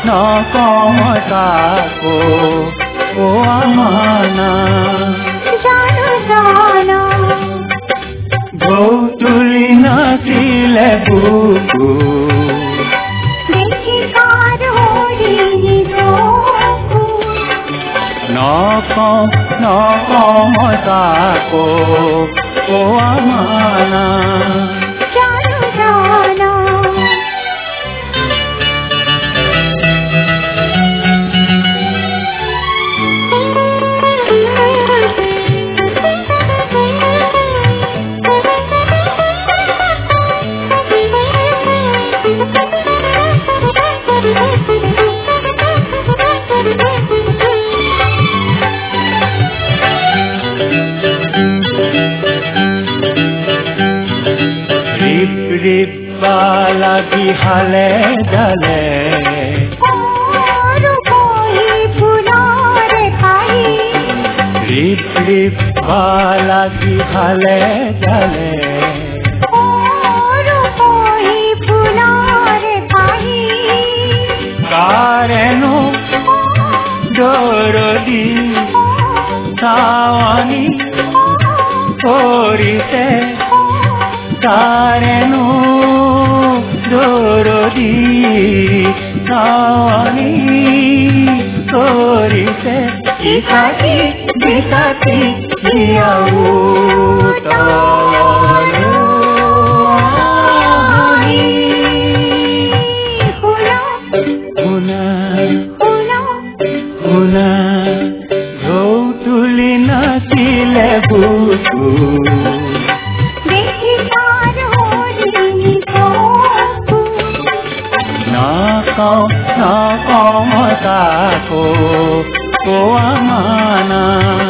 নকওঁ কাকো আমানা ঢৌ তুলি নাচিলে বুকু নকওঁ কাকো আমানা লাগি হালে জালে রিপ লাগি হালে জালে কারেনো দরদি সাওয়ানি করিতে কারেনো দরদি সাওয়ানি করিতে ইসাতি বিসাতি দিয়াও ঢৌ তুলি নাচিলে বুকু নকওঁ কাকো আমানা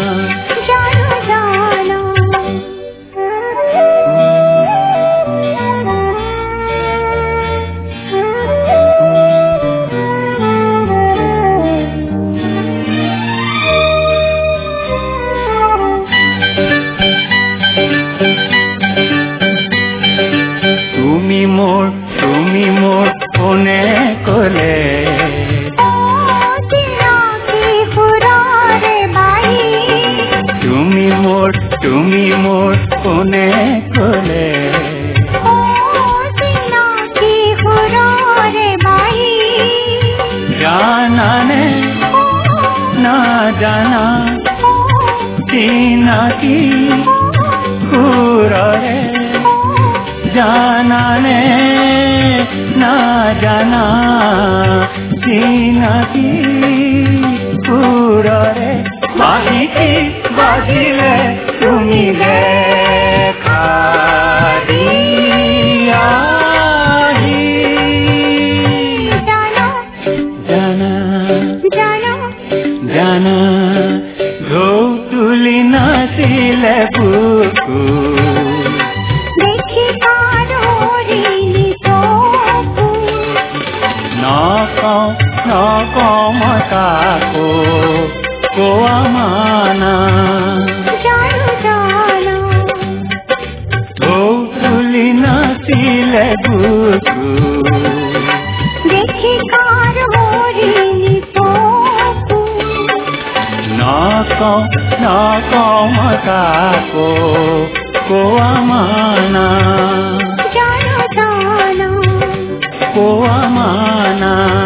তুমি মোৰ কোনে কলে তুমি মোৰ কোনে কলে জানানে না জানা চিনাকি সুৰৰে জানানে না জানা চিনাকি সুৰৰে বাহিতি বাজিলে তুমি দেখা দিয়াহি জানা ঢৌ তুলি নাচিলে বুকু নকওঁ কাকো আমানা ঢৌ তুলি নাচিলে বুকু নকওঁ কাকো আমানা আমানা